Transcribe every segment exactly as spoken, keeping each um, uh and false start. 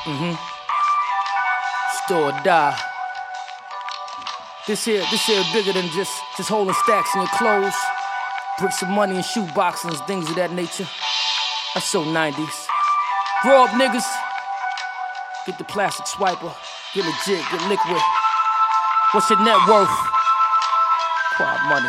Mm-hmm. Store or die. This here, this here bigger than just, just holding stacks in your clothes, bricks of money and shoe boxes and things of that nature. That's so nineties. Grow up, niggas. Get the plastic swiper. Get legit, get liquid. What's your net worth? Quiet money.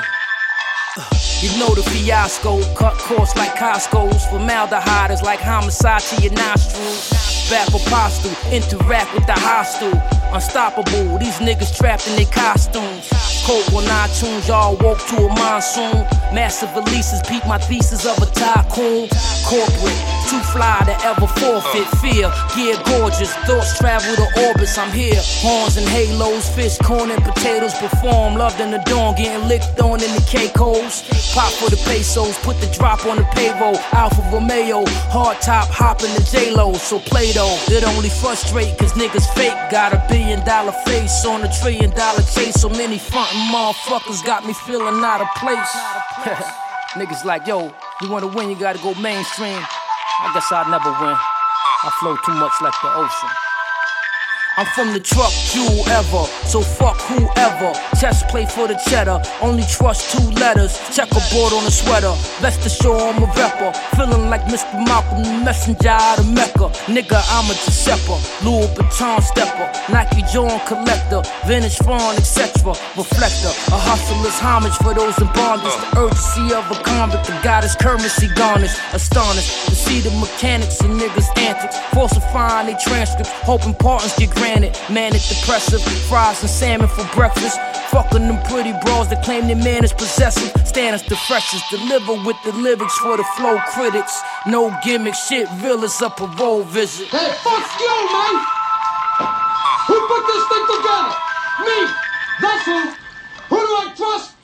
You know the fiasco, cut costs like Costco's. Formaldehyde is like homicide to your nostrils. Back apostle, interact with the hostile. Unstoppable, these niggas trapped in their costumes. Coke on iTunes, y'all woke to a monsoon. Massive releases, peep my thesis of a tycoon. Corporate, too fly to ever forfeit. Fear, gear gorgeous, thoughts travel to orbits. I'm here, horns and halos, fish, corn and potatoes. Perform, loved in the dawn, getting licked on in the Caicos. Pop for the pesos, put the drop on the payroll. Alfa Romeo, hard top, hopping the J-Lo. So Play-Doh, it only frustrate cause niggas fake. Got a billion dollar face on a trillion dollar chase. So many frontin' motherfuckers got me feeling out of place. Niggas like, yo, you wanna win, you gotta go mainstream. I guess I'll never win. I flow too much like the ocean. I'm from the truck, jewel ever, so fuck whoever. Chest play for the cheddar, only trust two letters. Checkerboard on a sweater, best to show I'm a rapper. Feeling like Mister Malcolm, the messenger out of Mecca. Nigga, I'm a Giuseppe, Louis Vuitton stepper, Nike Jordan collector, vintage phone, et cetera. Reflector, a hustler's homage for those in bondage. The urgency of a convict, the goddess currency garnished. Astonished to see the mechanics and niggas' antics, falsifying their transcripts, hoping partners get granted. Manic depressive, fries and salmon for breakfast. Fucking them pretty bros that claim their man is possessive. Stand us the freshest, deliver with the lyrics for the flow critics. No gimmick shit, real as a parole visit. Hey, fuck you, man! Who put this thing together? Me! That's who! Who do I trust?